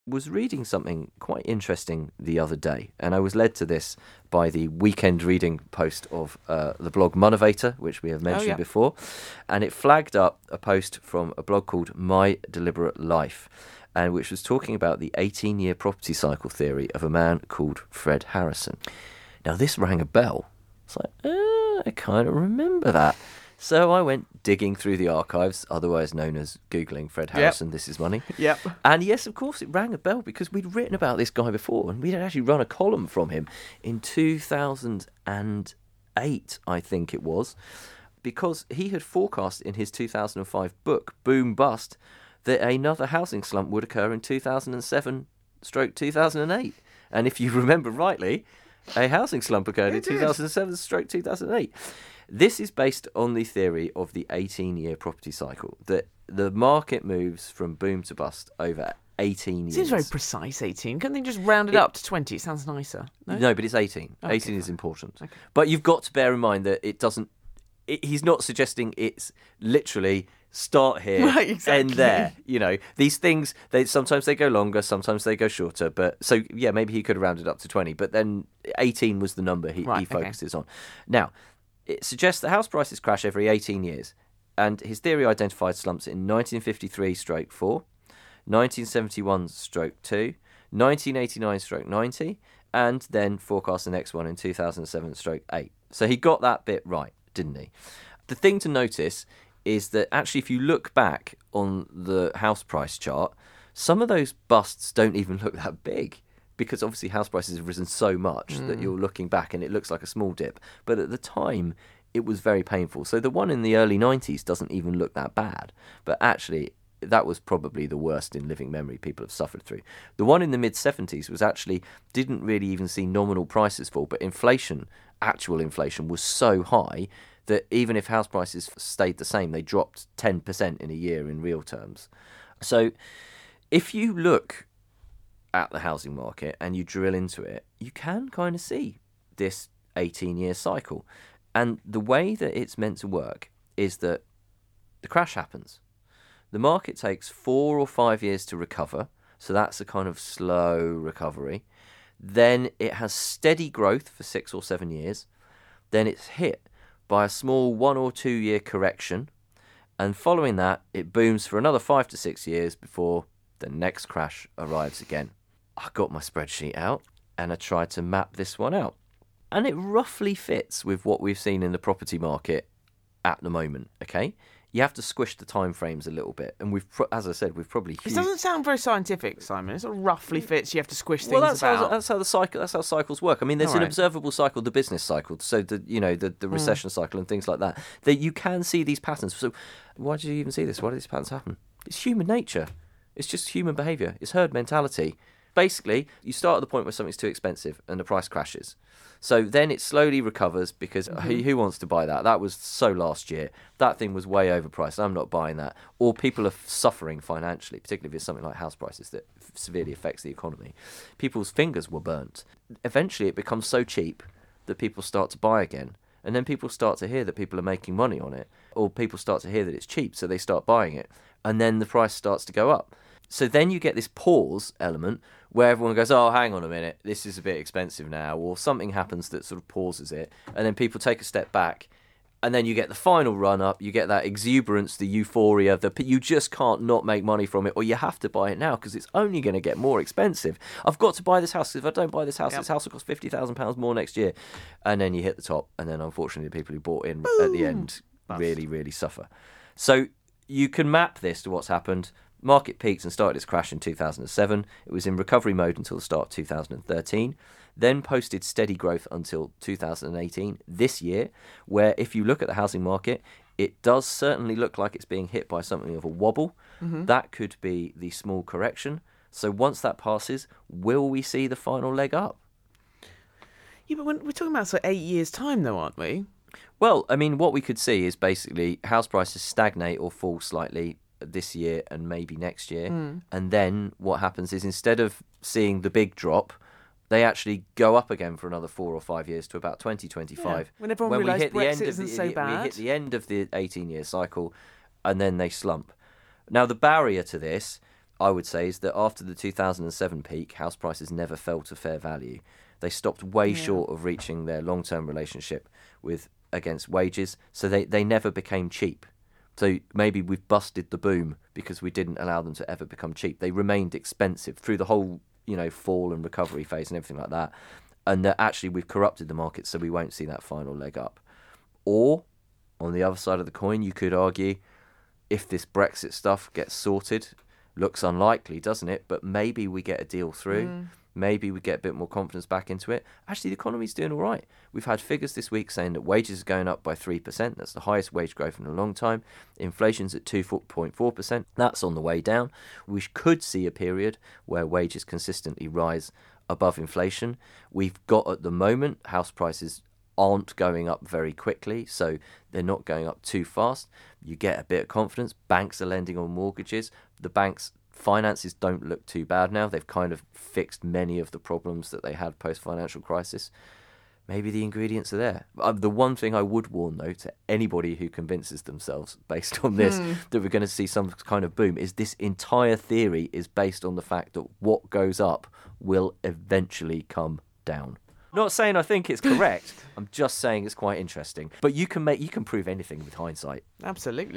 was reading something quite interesting the other day, and I was led to this by the weekend reading post of the blog Monevator, which we have mentioned before, and it flagged up a post from a blog called My Deliberate Life, and which was talking about the 18-year property cycle theory of a man called Fred Harrison. Now, this rang a bell. It's like, I kind of remember that. So I went digging through the archives, otherwise known as Googling Fred Harrison, This Is Money. Yep. And yes, of course, it rang a bell because we'd written about this guy before, and we'd actually run a column from him in 2008, I think it was, because he had forecast in his 2005 book, Boom Bust, that another housing slump would occur in 2007/2008. And if you remember rightly, a housing slump occurred in 2007/2008. This is based on the theory of the 18-year property cycle, that the market moves from boom to bust over 18 years. Seems very precise, 18. Couldn't they just round it up to 20? It sounds nicer. No, but it's 18. Okay, 18 is important. Okay. But you've got to bear in mind that it doesn't... he's not suggesting it's literally start here, right, exactly. end there. You know, these things, sometimes they go longer, sometimes they go shorter. But so, yeah, maybe he could have rounded up to 20. But then 18 was the number he focuses on. Now, it suggests that house prices crash every 18 years, and his theory identified slumps in 1953/4, 1971/2, 1989/90, and then forecast the next one in 2007/8. So he got that bit right, didn't he? The thing to notice is that actually if you look back on the house price chart, some of those busts don't even look that big, because obviously house prices have risen so much that you're looking back and it looks like a small dip. But at the time, it was very painful. So the one in the early 90s doesn't even look that bad. But actually, that was probably the worst in living memory people have suffered through. The one in the mid-70s was actually, didn't really even see nominal prices fall, but inflation, actual inflation, was so high that even if house prices stayed the same, they dropped 10% in a year in real terms. So if you look at the housing market and you drill into it, you can kind of see this 18-year cycle. And the way that it's meant to work is that the crash happens. The market takes 4 or 5 years to recover, so that's a kind of slow recovery. Then it has steady growth for 6 or 7 years. Then it's hit by a small 1 or 2 year correction. And following that, it booms for another 5 to 6 years before the next crash arrives again. I got my spreadsheet out and I tried to map this one out. And it roughly fits with what we've seen in the property market at the moment, okay? You have to squish the time frames a little bit. And as I said, we've probably... It doesn't sound very scientific, Simon. It sort of roughly fits. You have to squish things that's about. That's how cycles work. I mean, there's an observable cycle, the business cycle, so the recession cycle and things like that. That you can see these patterns. So why do you even see this? Why do these patterns happen? It's human nature. It's just human behaviour. It's herd mentality. Basically, you start at the point where something's too expensive and the price crashes. So then it slowly recovers because who wants to buy that? That was so last year. That thing was way overpriced. I'm not buying that. Or people are suffering financially, particularly if it's something like house prices that severely affects the economy. People's fingers were burnt. Eventually it becomes so cheap that people start to buy again. And then people start to hear that people are making money on it. Or people start to hear that it's cheap, so they start buying it. And then the price starts to go up. So then you get this pause element where everyone goes, oh, hang on a minute, this is a bit expensive now, or something happens that sort of pauses it, and then people take a step back, and then you get the final run-up, you get that exuberance, the euphoria, you just can't not make money from it, or you have to buy it now because it's only going to get more expensive. I've got to buy this house, because if I don't buy this house, this house will cost £50,000 more next year. And then you hit the top, and then unfortunately the people who bought in at the end really, really suffer. So you can map this to what's happened. Market peaked and started its crash in 2007. It was in recovery mode until the start of 2013, then posted steady growth until 2018, this year, where if you look at the housing market, it does certainly look like it's being hit by something of a wobble. Mm-hmm. That could be the small correction. So once that passes, will we see the final leg up? Yeah, but we're talking about 8 years' time, though, aren't we? Well, I mean, what we could see is basically house prices stagnate or fall slightly this year and maybe next year, and then what happens is instead of seeing the big drop, they actually go up again for another 4 or 5 years to about 2025. Yeah. When everyone realised Brexit isn't so bad. We hit the end of the 18-year cycle, and then they slump. Now, the barrier to this, I would say, is that after the 2007 peak, house prices never fell to fair value. They stopped way short of reaching their long-term relationship against wages, so they never became cheap. So maybe we've busted the boom because we didn't allow them to ever become cheap. They remained expensive through the whole, fall and recovery phase and everything like that. And that actually we've corrupted the market, so we won't see that final leg up. Or, on the other side of the coin, you could argue, if this Brexit stuff gets sorted, looks unlikely, doesn't it? But maybe we get a deal through. Maybe we get a bit more confidence back into it. Actually, the economy's doing all right. We've had figures this week saying that wages are going up by 3%. That's the highest wage growth in a long time. Inflation's at 2.4%. That's on the way down. We could see a period where wages consistently rise above inflation. We've got, at the moment, house prices aren't going up very quickly, so they're not going up too fast. You get a bit of confidence. Banks are lending on mortgages. The banks' finances don't look too bad now. They've kind of fixed many of the problems that they had post-financial crisis. Maybe the ingredients are there. The one thing I would warn, though, to anybody who convinces themselves based on this that we're going to see some kind of boom, is this entire theory is based on the fact that what goes up will eventually come down. Not saying I think it's correct. I'm just saying it's quite interesting. But you can prove anything with hindsight. Absolutely.